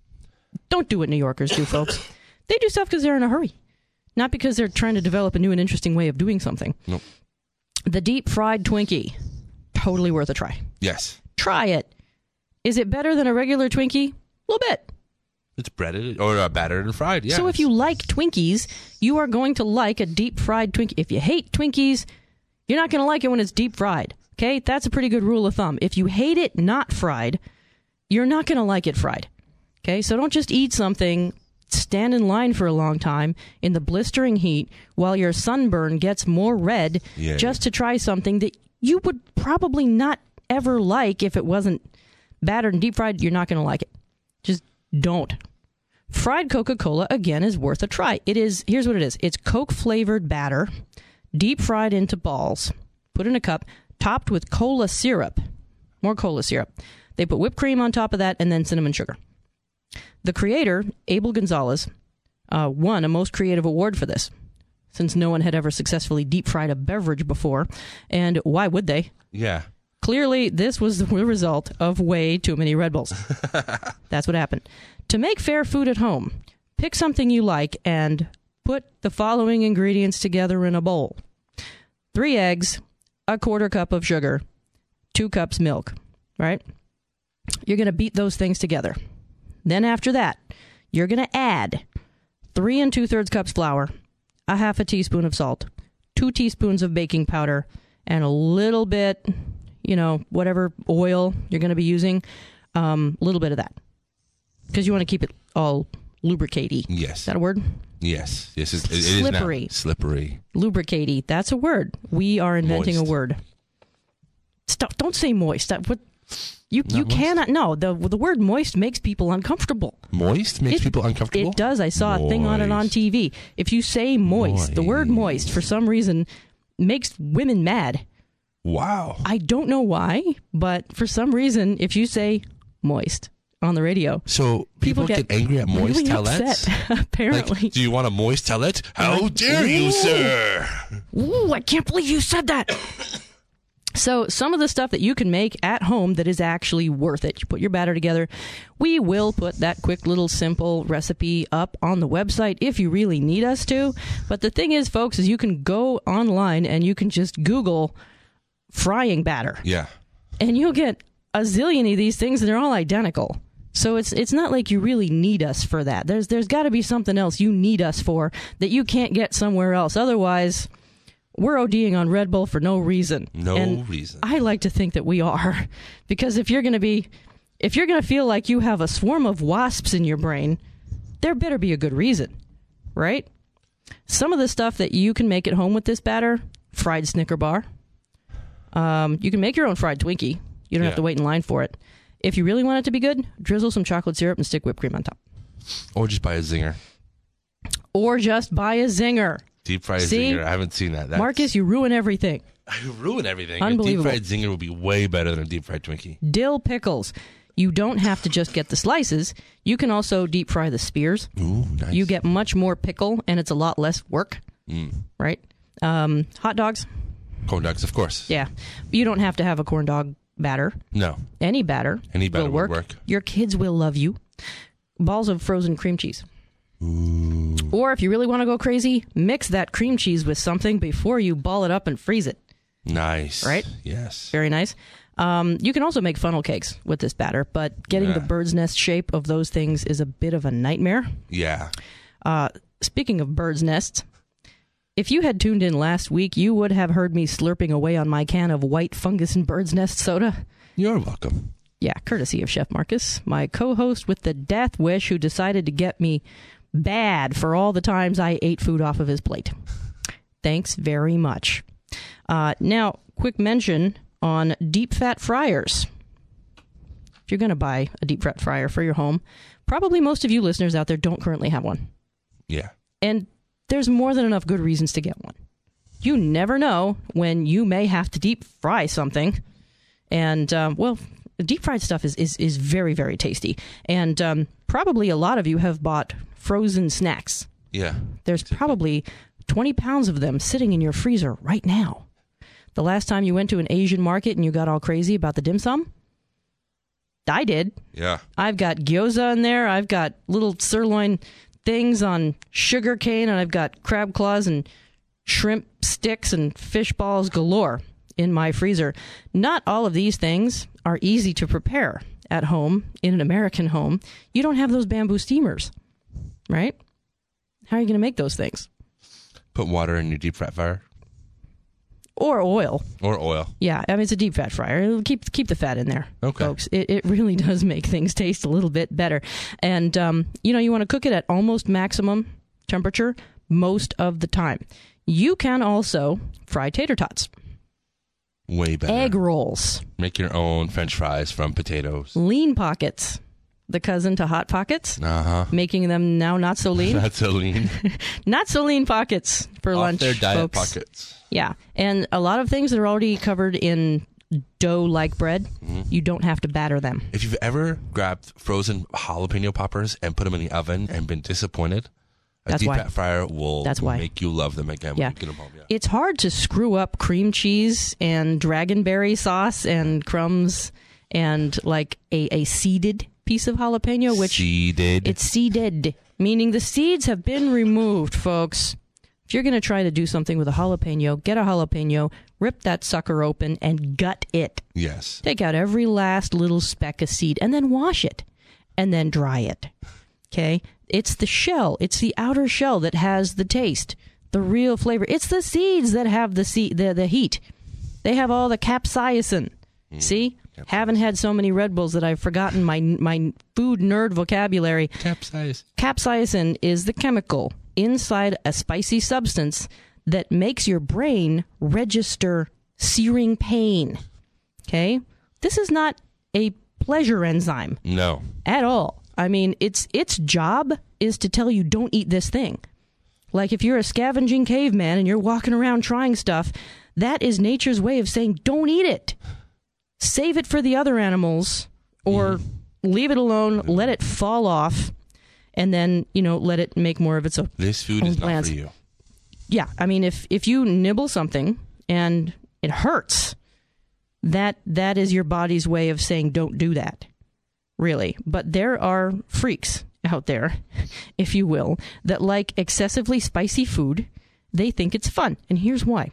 don't do what New Yorkers do, folks. They do stuff because they're in a hurry, not because they're trying to develop a new and interesting way of doing something. Nope. The deep fried Twinkie, totally worth a try. Yes. Try it. Is it better than a regular Twinkie? A little bit. It's breaded or uh, battered and fried. Yeah. So if you like Twinkies, you are going to like a deep fried Twinkie. If you hate Twinkies, you're not going to like it when it's deep fried. Okay? That's a pretty good rule of thumb. If you hate it not fried, you're not going to like it fried. Okay? So don't just eat something, stand in line for a long time in the blistering heat while your sunburn gets more red Yeah. just to try something that you would probably not ever like if it wasn't battered and deep fried. You're not going to like it. Just don't. Fried Coca-Cola, again, is worth a try. It is, here's what it is. It's Coke-flavored batter, deep fried into balls, put in a cup, topped with cola syrup. More cola syrup. They put whipped cream on top of that and then cinnamon sugar. The creator, Abel Gonzalez, uh, won a Most Creative Award for this, since no one had ever successfully deep-fried a beverage before. And why would they? Yeah. Clearly, this was the result of way too many Red Bulls. That's what happened. To make fair food at home, pick something you like and put the following ingredients together in a bowl. Three eggs, a quarter cup of sugar, two cups milk, right? You're going to beat those things together. Then after that, you're going to add three and two-thirds cups flour, a half a teaspoon of salt, two teaspoons of baking powder, and a little bit, you know, whatever oil you're going to be using, um, a little bit of that. Because you want to keep it all lubricatey. Yes. Is that a word? Yes. Yes. It, it Slippery. is now. Slippery. Lubricatey. That's a word. We are inventing Moist. a word. Stop! Don't say moist. That, what, you Not you moist? cannot. No, the the word moist makes people uncomfortable. Moist makes It- people uncomfortable? It does. I saw a thing on it on Moist. T V. If you say moist, the word Moist. moist, for some reason, makes women mad. Wow. I don't know why, but for some reason, if you say moist, on the radio. So people, people get, get angry at moist really tellets? Upset, apparently. Like, do you want a moist tellet? How like, dare you, Ooh. sir? Ooh, I can't believe you said that. So some of the stuff that you can make at home that is actually worth it. You put your batter together. We will put that quick little simple recipe up on the website if you really need us to. But the thing is, folks, is you can go online and you can just Google frying batter. Yeah. And you'll get a zillion of these things and they're all identical. So it's it's not like you really need us for that. There's there's got to be something else you need us for that you can't get somewhere else. Otherwise, we're ODing on Red Bull for no reason. No and reason. I like to think that we are, because if you're going to be, if you're going to feel like you have a swarm of wasps in your brain, there better be a good reason, right? Some of the stuff that you can make at home with this batter: fried Snicker bar. Um, you can make your own fried Twinkie. You don't yeah. have to wait in line for it. If you really want it to be good, drizzle some chocolate syrup and stick whipped cream on top. Or just buy a zinger. Or just buy a zinger. Deep fried See? zinger. I haven't seen that. That's... Marcus, you ruin everything. I ruin everything. Unbelievable. A deep fried zinger would be way better than a deep fried Twinkie. Dill pickles. You don't have to just get the slices. You can also deep fry the spears. Ooh, nice. You get much more pickle, and it's a lot less work. Mm. Right? Um, hot dogs. Corn dogs, of course. Yeah. You don't have to have a corn dog batter. No. Any batter. Any batter will work. Would work. Your kids will love you. Balls of frozen cream cheese. Ooh. Or if you really want to go crazy, mix that cream cheese with something before you ball it up and freeze it. Nice. Right? Yes. Very nice. Um, you can also make funnel cakes with this batter, but getting yeah. the bird's nest shape of those things is a bit of a nightmare. Yeah. Uh, speaking of bird's nests, if you had tuned in last week, you would have heard me slurping away on my can of white fungus and bird's nest soda. You're welcome. Yeah, courtesy of Chef Marcus, my co-host with the death wish, who decided to get me bad for all the times I ate food off of his plate. Thanks very much. Uh, now, quick mention on deep fat fryers. If you're going to buy a deep fat fryer for your home, probably most of you listeners out there don't currently have one. Yeah. And there's more than enough good reasons to get one. You never know when you may have to deep fry something. And, um, well, deep fried stuff is, is, is very, very tasty. And um, probably a lot of you have bought frozen snacks. Yeah. There's probably twenty pounds of them sitting in your freezer right now. The last time you went to an Asian market and you got all crazy about the dim sum? I did. Yeah. I've got gyoza in there. I've got little sirloin things on sugar cane, and I've got crab claws and shrimp sticks and fish balls galore in my freezer. Not all of these things are easy to prepare at home in an American home. You don't have those bamboo steamers, right? How are you going to make those things? Put water in your deep fat fryer. Or oil. Or oil. Yeah, I mean, it's a deep fat fryer. It'll keep keep the fat in there, okay. folks. It, it really does make things taste a little bit better. And, um, you know, you want to cook it at almost maximum temperature most of the time. You can also fry tater tots. Way better. Egg rolls. Make your own French fries from potatoes. Lean Pockets. The cousin to Hot Pockets. Uh-huh. Making them now not so lean. Not so lean. Not so lean pockets for Off lunch, their diet folks. pockets. Yeah. And a lot of things that are already covered in dough-like bread, mm-hmm. you don't have to batter them. If you've ever grabbed frozen jalapeno poppers and put them in the oven and been disappointed, a That's deep why. fat fryer will That's why. make you love them again Yeah. when you get them home. Yeah. It's hard to screw up cream cheese and dragonberry sauce and crumbs and like a, a seeded piece of jalapeno, which seeded. It's seeded, meaning the seeds have been removed, folks. If you're going to try to do something with a jalapeno, get a jalapeno, rip that sucker open, and gut it. Yes. Take out every last little speck of seed, and then wash it, and then dry it. Okay? It's the shell. It's the outer shell that has the taste, the real flavor. It's the seeds that have the se- the, the heat. They have all the capsaicin. Mm. See? Haven't had so many Red Bulls that I've forgotten my my food nerd vocabulary. Capsaicin. Capsaicin is the chemical inside a spicy substance that makes your brain register searing pain. Okay? This is not a pleasure enzyme. No. At all. I mean, its its job is to tell you don't eat this thing. Like if you're a scavenging caveman and you're walking around trying stuff, that is nature's way of saying don't eat it. Save it for the other animals, or mm. leave it alone, let it fall off, and then, you know, let it make more of its own. This food is not for you. Yeah, I mean, if if you nibble something and it hurts, that that is your body's way of saying don't do that, really. But there are freaks out there, if you will, that like excessively spicy food. They think it's fun, and here's why.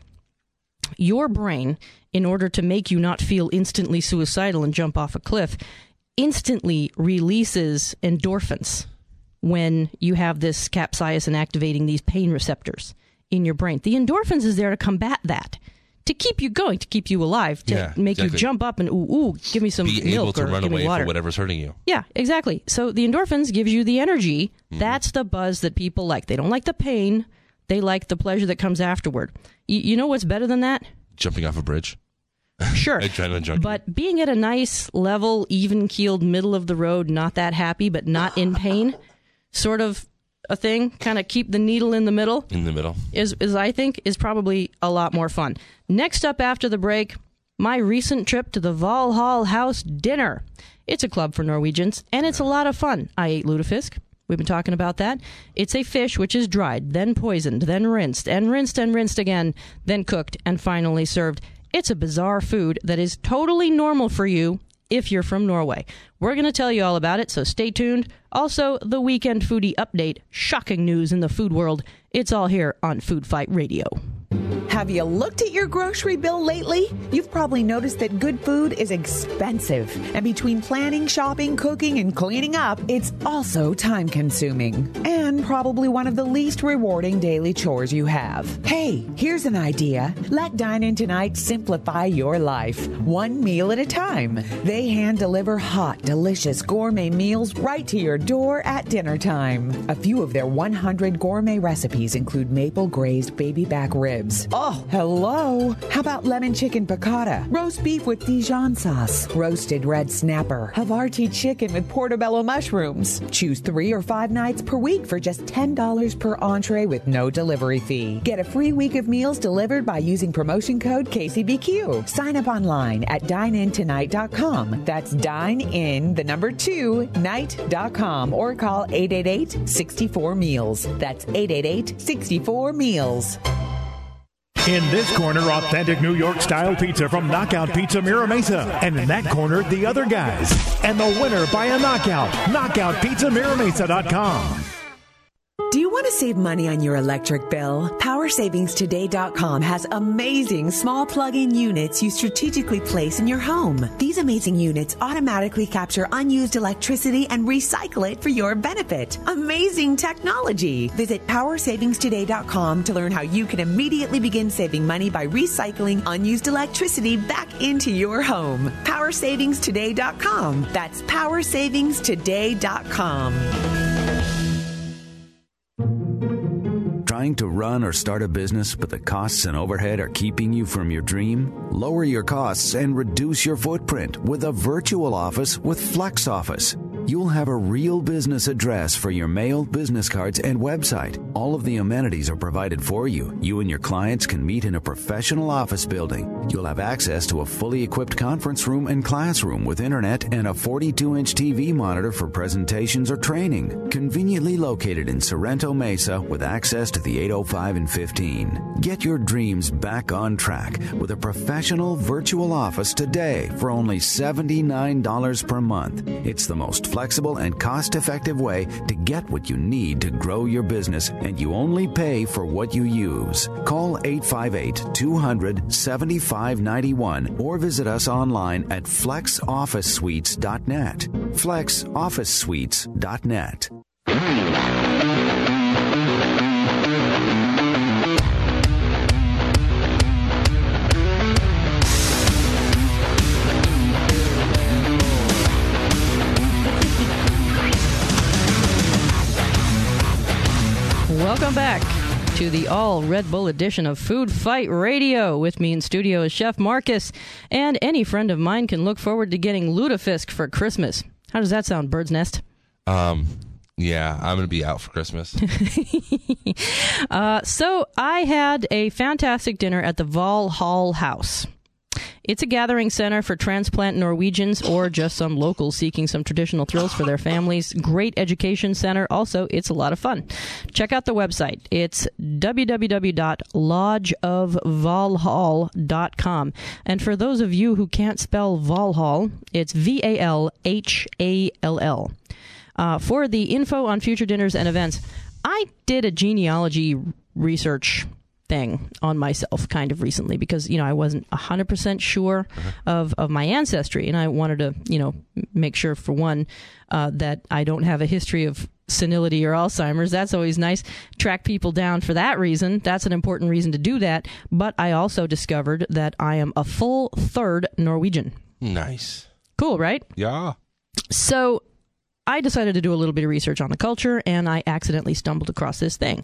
Your brain, in order to make you not feel instantly suicidal and jump off a cliff, instantly releases endorphins when you have this capsaicin activating these pain receptors in your brain. The endorphins is there to combat that, to keep you going, to keep you alive, to yeah, make exactly. you jump up and, ooh, ooh, give me some Be milk able to or run give away me water. from whatever's hurting you. Yeah, exactly. So the endorphins gives you the energy. Mm. That's the buzz that people like. They don't like the pain. They like the pleasure that comes afterward. Y- you know what's better than that? Jumping off a bridge. Sure. Adrenaline junkie. But being at a nice, level, even-keeled, middle of the road, not that happy, but not in pain, sort of a thing, kind of keep the needle in the middle. In the middle. Is, is, I think, is probably a lot more fun. Next up after the break, my recent trip to the Valhall House dinner. It's a club for Norwegians, and it's a lot of fun. I ate lutefisk. We've been talking about that. It's a fish which is dried, then poisoned, then rinsed, and rinsed and rinsed again, then cooked, and finally served. It's a bizarre food that is totally normal for you if you're from Norway. We're going to tell you all about it, so stay tuned. Also, the Weekend Foodie Update. Shocking news in the food world. It's all here on Food Fight Radio. Have you looked at your grocery bill lately? You've probably noticed that good food is expensive. And between planning, shopping, cooking, and cleaning up, it's also time-consuming. And probably one of the least rewarding daily chores you have. Hey, here's an idea. Let Dine In Tonight simplify your life, one meal at a time. They hand-deliver hot, delicious gourmet meals right to your door at dinner time. A few of their one hundred gourmet recipes include maple-glazed baby back ribs. Oh, hello. How about lemon chicken piccata, roast beef with Dijon sauce, roasted red snapper, Havarti chicken with portobello mushrooms. Choose three or five nights per week for just ten dollars per entree with no delivery fee. Get a free week of meals delivered by using promotion code K C B Q. Sign up online at dine in tonight dot com. That's dine in, the number two, night dot com, or call eight eight eight, six four, meals. That's eight eight eight, six four, meals. In this corner, authentic New York-style pizza from Knockout Pizza Mira Mesa. And in that corner, the other guys. And the winner by a knockout, knockout pizza mira mesa dot com. Do you want to save money on your electric bill? power savings today dot com has amazing small plug-in units you strategically place in your home. These amazing units automatically capture unused electricity and recycle it for your benefit. Amazing technology! Visit power savings today dot com to learn how you can immediately begin saving money by recycling unused electricity back into your home. power savings today dot com. That's power savings today dot com. Trying to run or start a business, but the costs and overhead are keeping you from your dream? Lower your costs and reduce your footprint with a virtual office with Flex Office. You'll have a real business address for your mail, business cards, and website. All of the amenities are provided for you. You and your clients can meet in a professional office building. You'll have access to a fully equipped conference room and classroom with internet and a forty-two inch T V monitor for presentations or training. Conveniently located in Sorrento Mesa with access to the eight oh five and fifteen. Get your dreams back on track with a professional virtual office today for only seventy-nine dollars per month. It's the most flexible and cost-effective way to get what you need to grow your business, and you only pay for what you use. Call eight five eight, two hundred, seventy-five ninety-one or visit us online at flex office suites dot net. flex office suites dot net. Welcome back to the all Red Bull edition of Food Fight Radio. With me in studio is Chef Marcus, and any friend of mine can look forward to getting lutefisk for Christmas. How does that sound, Bird's Nest? Um, yeah, I'm going to be out for Christmas. uh, so I had a fantastic dinner at the Valhall House. It's a gathering center for transplant Norwegians or just some locals seeking some traditional thrills for their families. Great education center. Also, it's a lot of fun. Check out the website. It's w w w dot lodge of valhall dot com. And for those of you who can't spell Valhall, it's V A L H A L L. Uh, for the info on future dinners and events, I did a genealogy research thing on myself kind of recently because, you know, I wasn't one hundred percent sure uh-huh. of, of my ancestry. And I wanted to, you know, make sure, for one, uh, that I don't have a history of senility or Alzheimer's. That's always nice. Track people down for that reason. That's an important reason to do that. But I also discovered that I am a full third Norwegian. Nice. Cool, right? Yeah. So I decided to do a little bit of research on the culture, and I accidentally stumbled across this thing.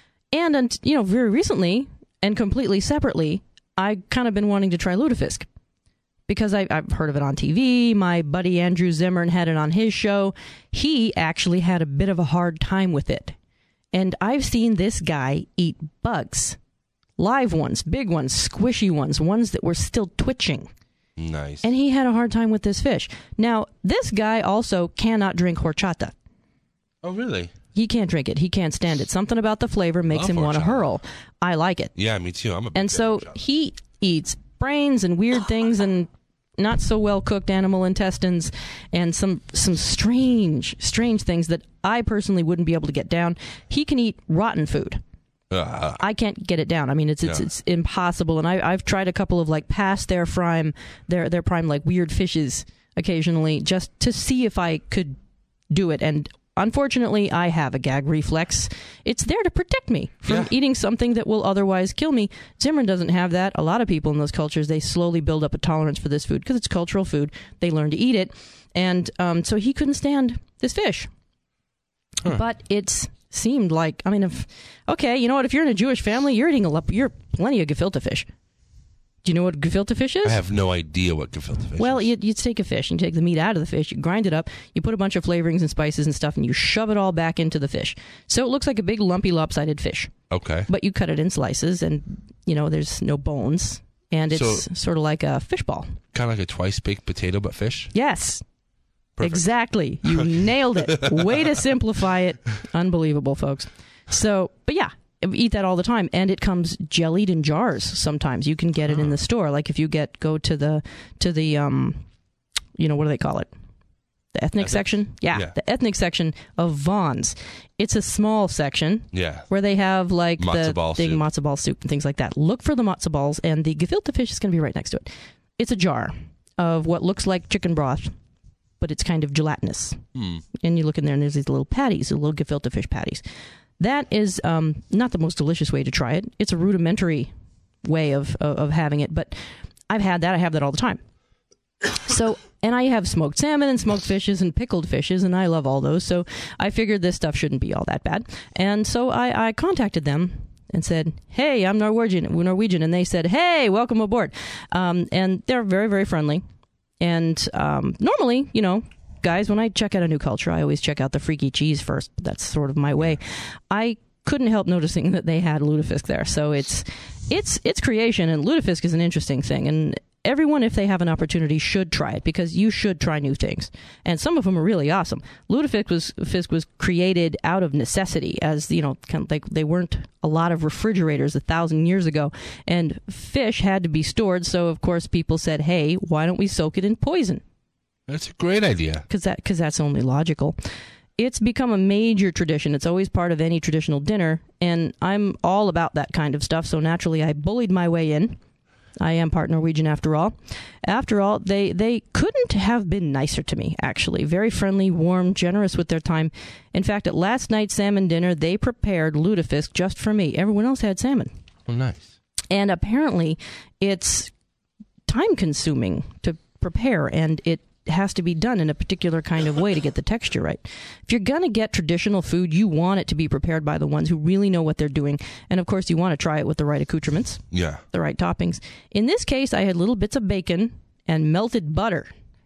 And, you know, very recently and completely separately, I kind of been wanting to try lutefisk because I, I've heard of it on T V. My buddy Andrew Zimmern had it on his show. He actually had a bit of a hard time with it. And I've seen this guy eat bugs, live ones, big ones, squishy ones, ones that were still twitching. Nice. And he had a hard time with this fish. Now, this guy also cannot drink horchata. Oh, really? He can't drink it. He can't stand it. Something about the flavor makes Love him want to hurl. I like it. Yeah, me too. I'm a big And so he eats brains and weird things and not so well cooked animal intestines and some some strange, strange things that I personally wouldn't be able to get down. He can eat rotten food. Uh, I can't get it down. I mean, it's it's no. it's impossible. And I, I've tried a couple of like past their prime, their their prime like weird fishes occasionally just to see if I could do it. And unfortunately, I have a gag reflex. It's there to protect me from yeah. eating something that will otherwise kill me. Zimmern doesn't have that. A lot of people in those cultures, they slowly build up a tolerance for this food because it's cultural food. They learn to eat it. And um, so he couldn't stand this fish. Huh. But it's seemed like, I mean, if okay, you know what? If you're in a Jewish family, you're eating a lot, you're plenty of gefilte fish. Do you know what gefilte fish is? I have no idea what gefilte fish well, is. Well, you, you take a fish and you take the meat out of the fish, you grind it up, you put a bunch of flavorings and spices and stuff, and you shove it all back into the fish. So it looks like a big, lumpy, lopsided fish. Okay. But you cut it in slices, and, you know, there's no bones, and it's so, sort of like a fish ball. Kind of like a twice-baked potato, but fish? Yes. Perfect. Exactly. You nailed it. Way to simplify it. Unbelievable, folks. So, but yeah. Eat that all the time, and it comes jellied in jars. Sometimes you can get it in the store. Like if you get go to the to the um, you know, what do they call it? The ethnic, ethnic. section. Yeah, yeah, the ethnic section of Vons. It's a small section. Yeah, where they have like matzo the ball big soup. matzo ball soup and things like that. Look for the matzo balls, and the gefilte fish is going to be right next to it. It's a jar of what looks like chicken broth, but it's kind of gelatinous. Hmm. And you look in there, and there's these little patties, the little gefilte fish patties. That is um, not the most delicious way to try it. It's a rudimentary way of, of of having it, but I've had that. I have that all the time. So, and I have smoked salmon and smoked fishes and pickled fishes, and I love all those. So I figured this stuff shouldn't be all that bad. And so I, I contacted them and said, hey, I'm Norwegian, Norwegian. And they said, hey, welcome aboard. Um, and they're very, very friendly. And um, normally, you know, guys, when I check out a new culture, I always check out the freaky cheese first. That's sort of my way. I couldn't help noticing that they had lutefisk there. So it's it's it's creation, and lutefisk is an interesting thing. And everyone, if they have an opportunity, should try it because you should try new things. And some of them are really awesome. Lutefisk was fisk was created out of necessity, as you know, kind of like they weren't a lot of refrigerators a thousand years ago, and fish had to be stored. So of course, people said, "Hey, why don't we soak it in poison?" That's a great idea. Because that, cause that's only logical. It's become a major tradition. It's always part of any traditional dinner, and I'm all about that kind of stuff, so naturally I bullied my way in. I am part Norwegian after all. After all, they, they couldn't have been nicer to me, actually. Very friendly, warm, generous with their time. In fact, at last night's salmon dinner, they prepared lutefisk just for me. Everyone else had salmon. Oh, nice. And apparently it's time-consuming to prepare, and it has to be done in a particular kind of way to get the texture right. If you're going to get traditional food, you want it to be prepared by the ones who really know what they're doing. And of course, you want to try it with the right accoutrements, yeah, the right toppings. In this case, I had little bits of bacon and melted butter.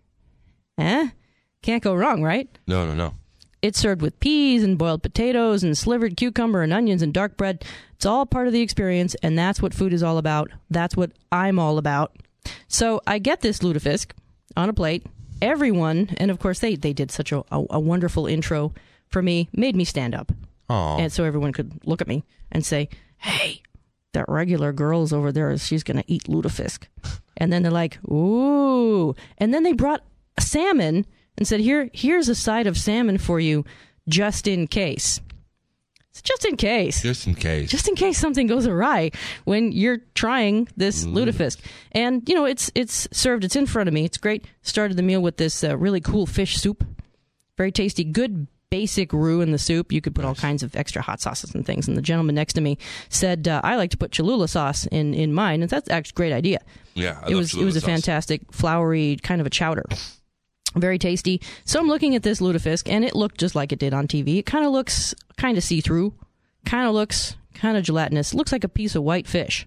Eh? Can't go wrong, right? No, no, no. It's served with peas and boiled potatoes and slivered cucumber and onions and dark bread. It's all part of the experience, and that's what food is all about. That's what I'm all about. So I get this lutefisk on a plate. Everyone, and of course they, they did such a, a, a wonderful intro for me, made me stand up. Aww. And so everyone could look at me and say, hey, that regular girl's over there, she's going to eat lutefisk. And then they're like, ooh. And then they brought salmon and said, here, here's a side of salmon for you just in case. It's just in case. Just in case. Just in case something goes awry when you're trying this mm. lutefisk. And, you know, it's it's served. It's in front of me. It's great. Started the meal with this uh, really cool fish soup. Very tasty. Good basic roux in the soup. You could put all kinds of extra hot sauces and things. And the gentleman next to me said, uh, I like to put Cholula sauce in, in mine. And that's actually a great idea. Yeah, I it love was Cholula It was a sauce. fantastic, floury kind of a chowder. Very tasty. So I'm looking at this lutefisk, and it looked just like it did on T V. It kind of looks kind of see-through, kind of looks kind of gelatinous. It looks like a piece of white fish.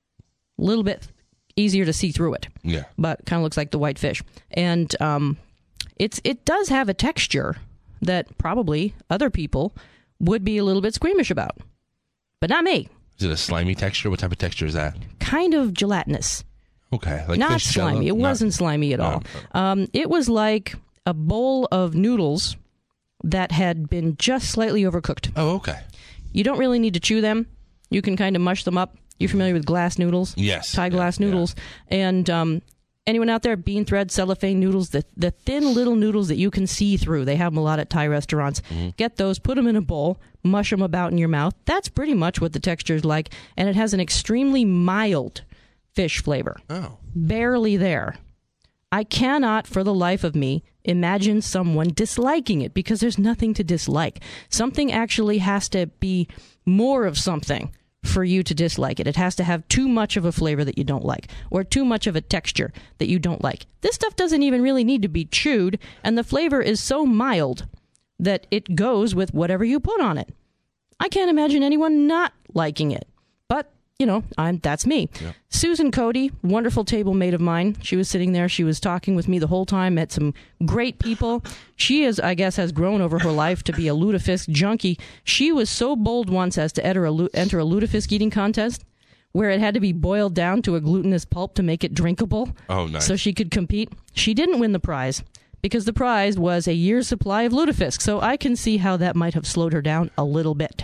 A little bit easier to see through it. Yeah. But kind of looks like the white fish. And um, it's it does have a texture that probably other people would be a little bit squeamish about. But not me. Is it a slimy texture? What type of texture is that? Kind of gelatinous. Okay. Like Not fish slimy. jello? It Not- wasn't slimy at all. No. Um, it was like a bowl of noodles that had been just slightly overcooked. Oh, okay. You don't really need to chew them. You can kind of mush them up. You're familiar with glass noodles? Yes. Thai glass Yeah, noodles. And um, anyone out there, bean thread, cellophane noodles, the, the thin little noodles that you can see through. They have them a lot at Thai restaurants. Mm-hmm. Get those, put them in a bowl, mush them about in your mouth. That's pretty much what the texture is like. And it has an extremely mild fish flavor. Oh. Barely there. I cannot, for the life of me, imagine someone disliking it because there's nothing to dislike. Something actually has to be more of something for you to dislike it. It has to have too much of a flavor that you don't like, or too much of a texture that you don't like. This stuff doesn't even really need to be chewed, and the flavor is so mild that it goes with whatever you put on it. I can't imagine anyone not liking it. But you know, I'm, that's me. Yep. Susan Cody, wonderful table mate of mine. She was sitting there. She was talking with me the whole time, met some great people. She is, I guess, has grown over her life to be a lutefisk junkie. She was so bold once as to enter a, enter a lutefisk eating contest where it had to be boiled down to a glutinous pulp to make it drinkable. Oh, nice. So she could compete. She didn't win the prize because the prize was a year's supply of lutefisk. So I can see how that might have slowed her down a little bit.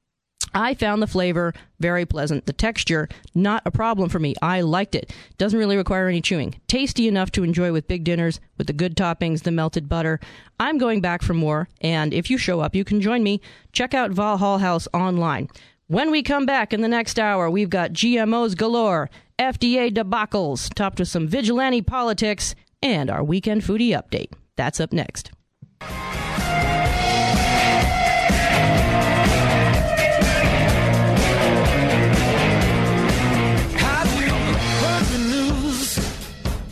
I found the flavor very pleasant. The texture, not a problem for me. I liked it. Doesn't really require any chewing. Tasty enough to enjoy with big dinners, with the good toppings, the melted butter. I'm going back for more, and if you show up, you can join me. Check out Valhall House online. When we come back in the next hour, we've got G M Os galore, F D A debacles, topped with some vigilante politics, and our weekend foodie update. That's up next.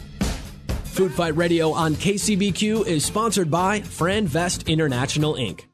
Food Fight Radio on K C B Q is sponsored by Fran Vest International, Incorporated